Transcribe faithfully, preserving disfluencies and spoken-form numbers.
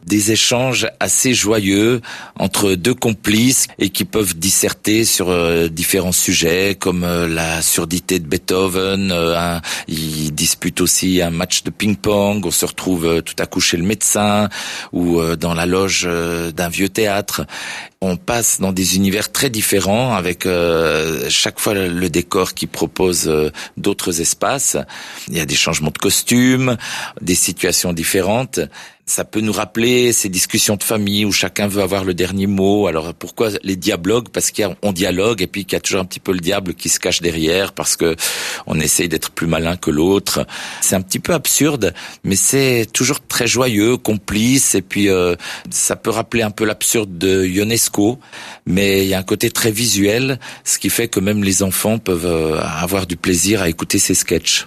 des échanges assez joyeux entre deux complices et qui peuvent disserter sur euh, différents sujets comme euh, la surdité de Beethoven. Euh, un, ils disputent aussi un match de ping-pong. On se retrouve euh, tout à coup chez le médecin ou euh, dans la loge euh, d'un vieux théâtre. On passe dans des univers très différents avec euh, chaque fois le, le décor qui propose euh, d'autres espaces. Il y a des changements de costumes, des situations différentes. Ça peut nous rappeler ces discussions de famille où chacun veut avoir le dernier mot. Alors pourquoi les dialogues ? Parce qu'on dialogue et puis qu'il y a toujours un petit peu le diable qui se cache derrière parce que on essaye d'être plus malin que l'autre. C'est un petit peu absurde, mais c'est toujours très joyeux, complice. Et puis euh, ça peut rappeler un peu l'absurde de Ionesco, mais il y a un côté très visuel, ce qui fait que même les enfants peuvent avoir du plaisir à écouter ces sketchs.